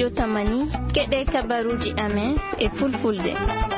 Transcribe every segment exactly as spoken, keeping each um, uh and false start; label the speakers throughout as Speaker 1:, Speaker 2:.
Speaker 1: studio Tamani keɗe kabaruji amen e fulfulde.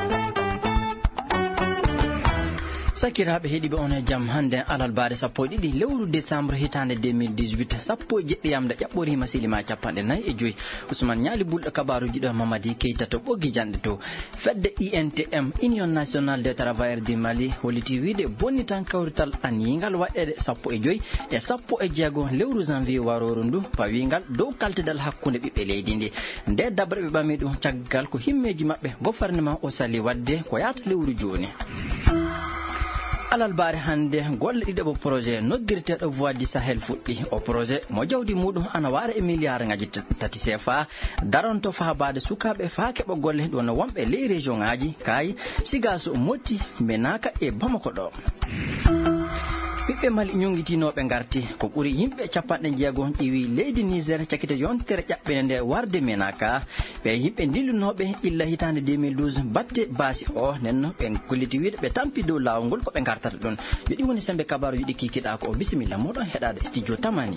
Speaker 2: Sakiraɓe heeɗiɓe on e jaam hande alalbare sappo e ɗiɗi lewru décembre hitande deux mille dix-huit sappo e jeɗɗi yamda ƴaɓɓori masilima capanɗe nayyi e joyyi Ousmane Ñaali bulɗo kabaruji ɗo Mamadi Keita to ɓoggi janɗe to fedde I N T M Union nationale des travailleurs du Mali holliti wiide bonni tan kawrital aniyigal waɗɗede sappo e joyyi e sappo e jeego lewru janvier waroru ndu pawigal dow kaltedal hakkude ɓiɓɓe leydi ndi nde dabre ɓe ɓami ɗum caggal ko himmeji mabɓe gouvernement o sali wadde ko yata lewru joni. Alalbare hande golle ɗiɗo projet noddirteɗo voix du Sahel fuɗɗi o projet mo jawdi muɗum ana wara e milliard ngaji tati C F A daronto fabade sukaɓe fa keɓa golle ɗo no wonɓe ley région ngaji kayi Sigaso Motti Menaka e Bamako ɗo. ɓiɓɓe Mali ñongitinoɓe garti ko ɓuuri yimɓe capanɗe jeego ƴiwi leydi Niger cakkite yontere ƴaɓɓene nde warde Menaka ɓe yimɓe dillunoɓe illa hitande deux mille douze batte baasi o nenno ɓe golliti wiide ɓe tampi dow lawol ngol koɓe gartata ɗon yiɗi woni sembe kabaru yiɗi kikiɗa ko o bisimilla moɗon heɗade studio Tamani.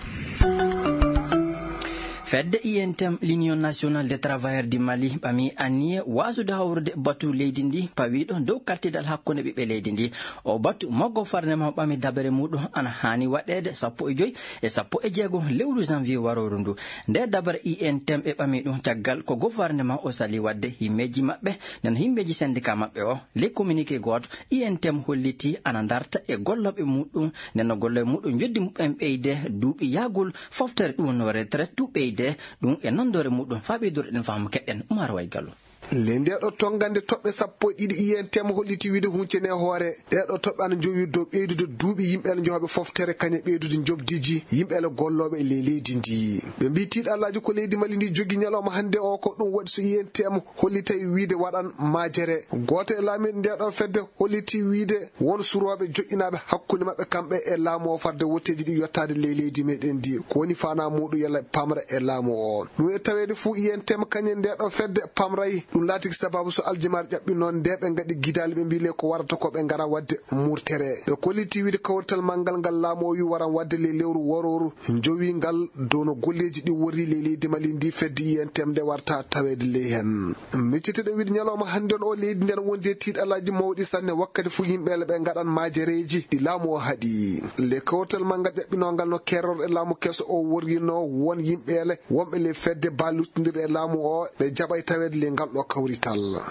Speaker 2: Fedde I N T M l'Union nationale des travailleurs du Mali ɓami anniye wasude hawrude batu leydi ndi pawiɗo dow kaltidal hakkunde ɓiɓɓe leydi ndi o batu maggo farnema ɓami dabere muɗum ana hani waɗede sappo e joyyi e sappo e jeego lewru janvier waroru ndu nde dabare I N T M ɓe ɓami ɗum caggal ko gouvernement o sali wadde himmeji mabɓe nen himmeji syndicat mabɓe o les communiqué goto I N T M holliti ana darta e golloɓe muɗum nenno golloɓe muɗum joddi muɓen ɓeyde duuɓi yagol foftere ɗum no retraite du ɓeyde ɗum e nandore muɗum faɓidore ɗen faamu keɗɗen Umar Way Gallo.
Speaker 3: le ndeɗo tongande toɓɓe sappo e ɗiɗi I N T M holliti wiide huncene hoore ɗeɗo toɓɓe ana jowi dow ɓeydude duuɓi yimɓele johoɓe foftere kañe ɓeydude jobdiji yimɓele golloɓe e ley leydi ndi ɓe mbi tiiɗallaji ko leydi Mali ndi jogui ñalawma hande o ko ɗum waɗi so I N T M hollita wiide waɗan majere goto e laamiɗo ndeɗo fedde holliti wiide won suroɓe joƴƴinaɓe hakkude mabɓe kamɓe e laamu o farde wotteji ɗi yettade ley leydi meɗen ndi ko woni fana muɗum yalla pamra e laamu o ɗum e tawede fou I N T M kañe ndeɗo fedde pamrayi ɗum laati sababu so aljumar ƴaɓɓi noon nde ɓe gaɗi guidali ɓe mbile ko warata ko ɓe gara wadde murtere ɓe kolliti wiide kawrital manggal ngal laamu o wi waran wadde le lewru wororu jowi ngal dow no golleji ɗi wori le leydi Mali ndi fedde I N T M nde warta tawede ley hen micciteɗen wiide ñalawma hande o leydi nden wondi e tiiɗalaji mawɗi sanne wakkati fu yimɓele ɓe gaɗan majereji ɗi laamu o haaɗi le kawrital manggal ƴaɓɓinogal no kerror e laamu kesso o worrino won yimɓele wonɓe le fedde ballutidiri e laamu o ɓe jaɓay tawede le ngal ɗo kawri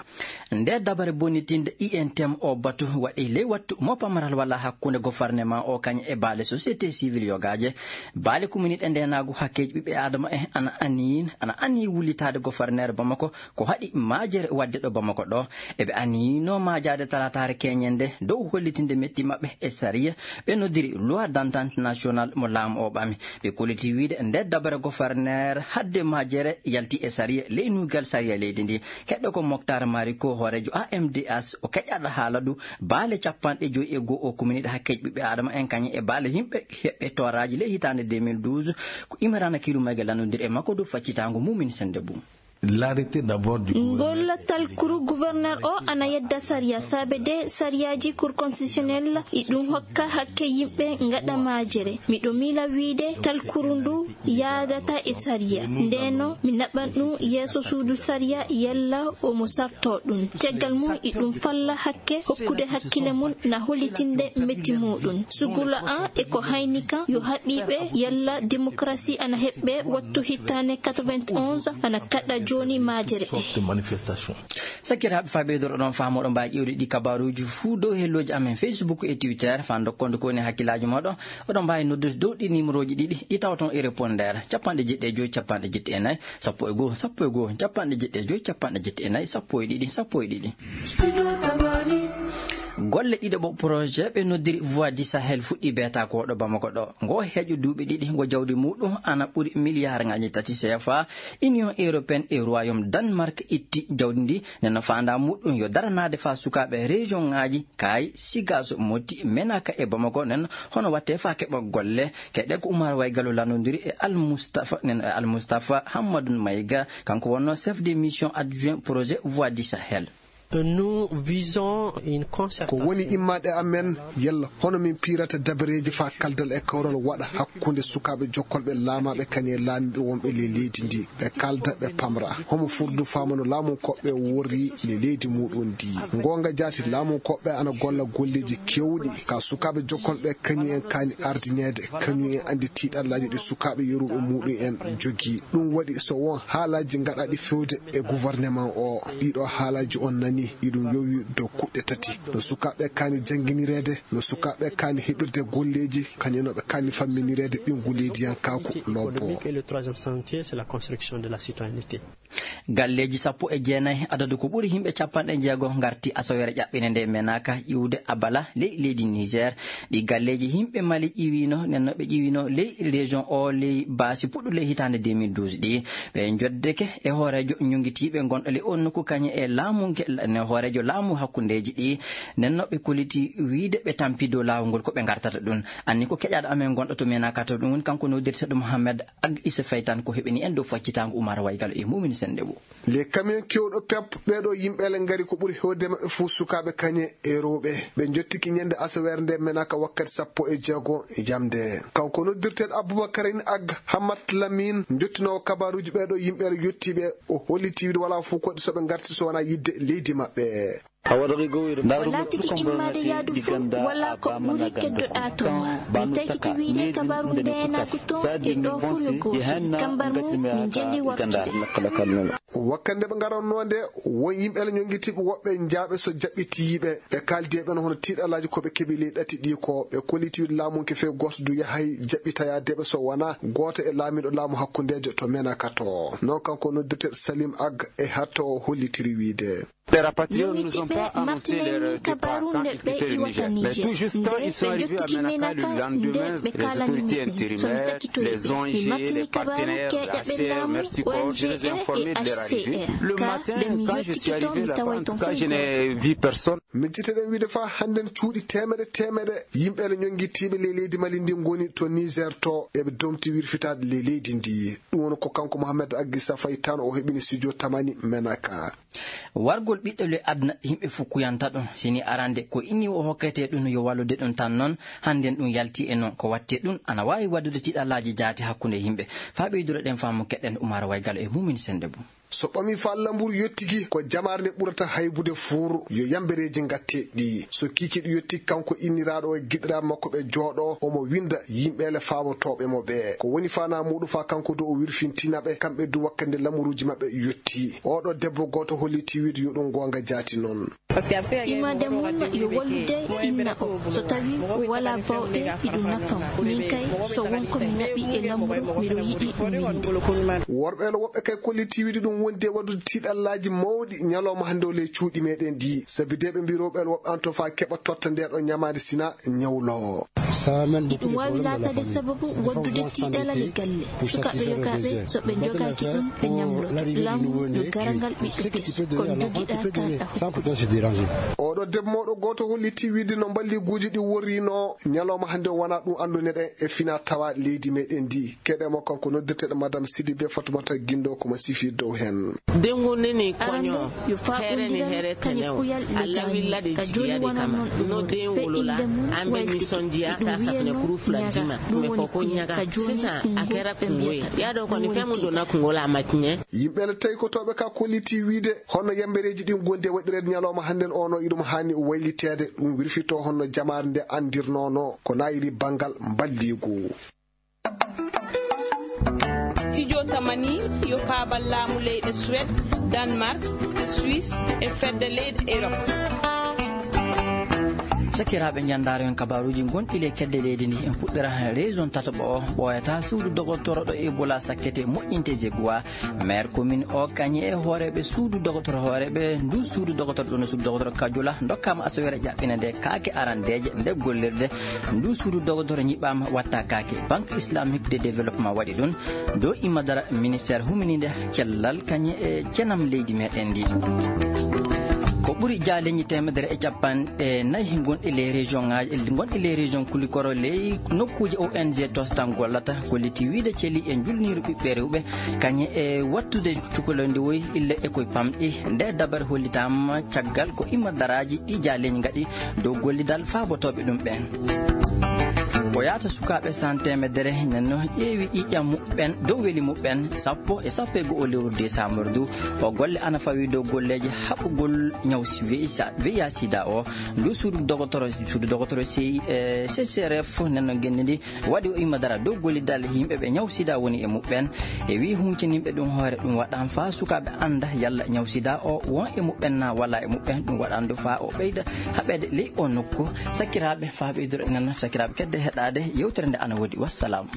Speaker 3: nde dabare bonitinde I N T M o batu waɗi ley wattu mo pamaral walla hakkunde gouvernement o kañum e baale société civile yogaje baale communauté ndenagu hakkeji ɓiɓɓe adama e ana aniyin ana ani wulitade gouverneur Bamako ko haɗi majere wadde ɗo Bamako ɗo eɓe aniyino majade talatare keñende dow hollitinde metti mabɓe e sariya ɓe noddiri loi d'entente nationale mo laamu o ɓami ɓe koliti wiide nde dabare gouverneur hadde majere yalti e sariya ley nugal sariya leydi ndi keɗɗo ko Moktar Mariko horejo A M D S o keƴƴaɗo haala ɗum baale capanɗe joyi e goho o communiɗe hakkeji ɓiɓɓe adama en kañum e baale yimɓe heɓɓe toraji ley hitande deux mille douze ko Imrana Kirumage lanodiri e makko dow faccitango Mumine Sende Boum.
Speaker 4: L'arrêté d'abord du
Speaker 1: gollatal kuru gouverneur o ana yedda saria sabe de sariyaji cour constitutionnel iɗum hokka hakke yimɓe gaɗa majere miɗo mila wiide talkuru ndu yadata e saria ndeno mi naɓan ɗum yeeso suudu saria yalla omo sarto ɗum caggal mum iɗum falla hakke hokkude hakkille mum na hollitinde metti muɗum sugula an e ko hayni kan yo haɓiɓe yalla démocratie ana heɓɓe wattu hittane quatre-vingt-onze ana kaɗa joni majere
Speaker 4: manifestation
Speaker 2: sakiraɓe faɓeydoro ɗon famoɗo mbawi ƴewde ɗi kabaruji fuu dow helloji amen Facebook e Twitter fa dokkonde kowoni hakkillaji moɗon oɗon mbawi noddude dow ɗi numéro ji ɗiɗi ɗi tawa toon e répondeur capanɗe jeɗɗi e joyyi capanɗe jeɗɗi e nayyi sappo e goho sappo e goho capanɗe jeɗɗi e joyyi capanɗe jeɗɗi e nayyi sappo e ɗiɗi sappo e ɗiɗi golle ɗiɗo ɓo projet ɓe noddiri voix du Sahel fuɗɗi beeta ko ɗo Bamako ɗo ngo heeƴo duuɓi ɗiɗi ngo jawdi muɗum ana ɓuuri milliard ngaji tati C F A Union européenne e royaume Danemark itti jawdi ndi nenno fanda muɗum yo daranade fa sukaɓe région ngaji kayi Sigaso Motti Menaka e Bamako nen hono watte fa keɓa golle keɗe ko Oumar Way Gallo lanodiri e Al Moustapha nen Al Moustapha Hammadou Mayiga kanko wonno chef de mission adjoint projet voix du Sahel.
Speaker 5: Nous visons une concertation.
Speaker 3: Ko woni immade amen yalla hono min pirata dabareji fa kaldal e kawral wada hakkunde sukabe jokkolbe laamabe kanye laandi wonbe le leydi ndi be kalda be pamra homo furdu famano laamu kobbe wori le leydi mudun di gonga jati laamu kobbe ana golla golleji kewdi ka sukabe jokkolbe kanyu en kani ardinede kanyu en andi tidallaji di sukabe yorube mudun en jogi dum wadi so won haalaji ngada di fewde e gouvernement o dido haalaji on nani idum yowi do kudde tati no sukabe kani janginirede no sukabe kani hebirde golleji kanyeno be kani famminirede binguleji yankaku lobo.
Speaker 5: Le troisième chantier c'est la construction de la citoyenneté.
Speaker 2: Galleji sappo e jeenay adadu ko buri himbe capanɗe jeego ngarti asawere jabbine nde menaka iwde abala ley leydi Niger di galleji himbe Mali iwino nenno be iwino ley région o ley basi puddu ley hitande deux mille douze di be joddeke e horejo nyungitibe gondo le on ko kanye e laamu ne horejo laamu hakkundeji di nenno be koliti wiide be tampido laawngol ko be ngartata dun anni ko kejado amen gondo to menaka to dum kanko no dirta dum Mohamed Ag Issa Faytan ko hebini en do faccitango Oumar Waygal e mumin sendebo
Speaker 3: le camion kewdo pep bedo yimbele ngari ko buri hodema fu sukabe kanye e robe be jottiki nyande asawere nde menaka wakkati sappo e jeego e jamde kanko no dirtel Aboubakarine Ag Hamat Lamine jottino kabaruji bedo yimbele yottibe o holiti wala fu ko so be ngarti so wana yidde leydi mabbe.
Speaker 1: wala tiki immade yaadu fu wala ko ɓuri keddoɗa toon mi taykiti wiide kabaru ndena ko toon e ɗo fu no gooti kambar mum min jelli wartude
Speaker 3: wakkande ɓe ngaranno nde won yimɓele ñongitiɓe woɓɓe jaaɓe so jaɓɓitiyiɓe ɓe kaldi e ɓen hono tiiɗalaji koɓe keeɓi ley ɗati ɗi ko ɓe kolitiwiɗe laamunke fe gosdu yahay jaɓɓitayadeɓe so wona goto e laamiɗo laamu hakkundejo to menaka to non kanko noddirteɗo Salim Ag e hatto o hollitiri wiide.
Speaker 6: Les rapatriés ne nous ont pas annoncé leur départ quand ils quittaient le Niger. Mais tout juste quand ils sont arrivés à Menaka le lendemain, les autorités intérimaires, les O N G, les partenaires, la C R, Merci Corps, je les ai informés de leur arrivée. Le matin, quand je suis arrivé là-bas, en tout cas, je n'ai vu personne.
Speaker 3: Mejjiteɗen wiide fa hannden cuuɗi temedde temedde yimɓe le ñongittiɓe ley leydi Mali ndi ngoni to Niger to eɓe domti wirfitade ley leydi ndi ɗum woni ko kanko Mohamed Ag Issa Faytan o heɓini studio tamani Menaka.
Speaker 2: Wargol ɓiɗɗo le adna himɓe fukkuyanta ɗum sini arande ko inni o hokkete ɗum yo wallude ɗum tan noon hannden ɗum yalti e noon ko watte ɗum ana wawi waddude tiɗallaji jaati hakkunde yimɓe fa ɓeydura ɗen faamu keɗɗen Oumar Waygal e mumin sendebo
Speaker 3: so ɓami fa lamburu yettigi ko jamarde ɓurata haybude fuuru yo yambereji gatte ɗi so kikiɗo yettigi kanko inniraɗo e giɗiraɓe makko ɓe jooɗo omo winda yimɓele famotoɓe mo ɓe ko woni fana muɗum fa kanko do o wirfintinaɓe kamɓe du wakkande lamuruji mabɓe yetti oɗo debbo goto holliti wiide yo ɗum gonga jaati noon
Speaker 1: imade mum yo wallude inna o so tawi wala bawɗe iɗum nafam min kay so wonko mi naɓi e lamuru miɗo yiɗi winde
Speaker 3: worɓe lo woɓɓe kay kolliti wiide ɗum wonde wadude tiiɗallaji mawɗi ñalawma hande o ley cuuɗi meɗen ndi sabi de ɓe mbiroɓe woɓɓe an to fa keɓa totta ndeɗo ñamade sina ñawlo
Speaker 1: iɗum wawi latade sababu waddude tiiɗalal galle sukaɓe yogaɓe so ɓe jogaki ɗum ɓe ñamloto laamu yo garangal ɓiɗɗo kes kon joguiɗa kaɗa
Speaker 3: oɗo debbo moɗo goto holliti wiide no balliguji ɗi worrino ñalawma hande wona ɗum anduneɗen e fina tawa leydi meɗen ndi keɗemo kanko noddirteɗo madame Sidibé Fatoumata Guindo komo sifi dow hen
Speaker 7: dengo nene konyo
Speaker 1: yo faɓodira kañe kuyal le jani ka joni wona noon ɗum fe inde mum wayltiki ɗum wiyeno ñaga ɗum woni ka joni
Speaker 7: akera kungoy yaɗo koni femudo na kungola matñe
Speaker 3: yimɓele tawi ko toɓe ka kolliti wiide honno yambereji ɗin gondi e waɗirede ñalawma hannden ono iɗum hani waylitede ɗum wirfito honno jamare nde andirnono ko nayiri bangal balligu.
Speaker 8: Studio Tamani yo paabal laamu leyɗe Suède, Danemark, Suisse e fedde leyɗe Europe.
Speaker 2: sakiraɓe jandare en kabaruji gonɗi le kedde leydi ndi en puɗɗira région tataɓo o ɓoyata suudu dogotoro ɗo Ebola sakkete moƴƴinte Jegoua maire commune o kañi e hooreɓe suudu dogotoro hooreɓe ndu suudu dogotoro ɗo no suudu dogotoro Kadiola dokkama asawere ƴaɓɓine nde kaake arandeje nde gollirde ndu suudu dogotoro ñiɓama watta kaake banque islamique de développement waɗi ɗum dow immadara ministére huminide cellal kañi e cenam leydi meɗen ndi ko ɓuri jaaleñi temedere e capanɗe nayi gonɗi les région ngaji gonɗi les région kulikoro ley nokkuji O N G tostan gollata golliti wiide ceeli e julniru ɓiɓɓe rewɓe kañe e wattude cukalonde woyi ille e koye pamɗi nde dabare hollitama caggal ko imma daraji ɗi jaaleñi gaɗi dow gollidal faabotoɓe ɗum ɓen o yaata sukaɓe santemedere nanno ƴeewi ƴiƴam muɓɓen dow weeli muɓɓen sappo e sappo e go'o lewru décembre du o golle ana fawi dow golleje haɓɓugol ñawsi weya sida o ndu suudu dogotoro suudu dogotoro C C R F nanno genne ndi waɗi o imma dara dow gollidal yimɓeɓe ñaw sida woni e muɓɓen e wi hunciniɓe ɗum hoore ɗum waɗan fa sukaɓe anda yalla ñaw sida o won e muɓɓen na walla e muɓɓen ɗum waɗandu fa o ɓeyda haɓede ley o nokku sakkiraɓe fa ɓeydoro nanno sakkiraɓe kedde heɗade yewtere nde ana woodi wassalamu.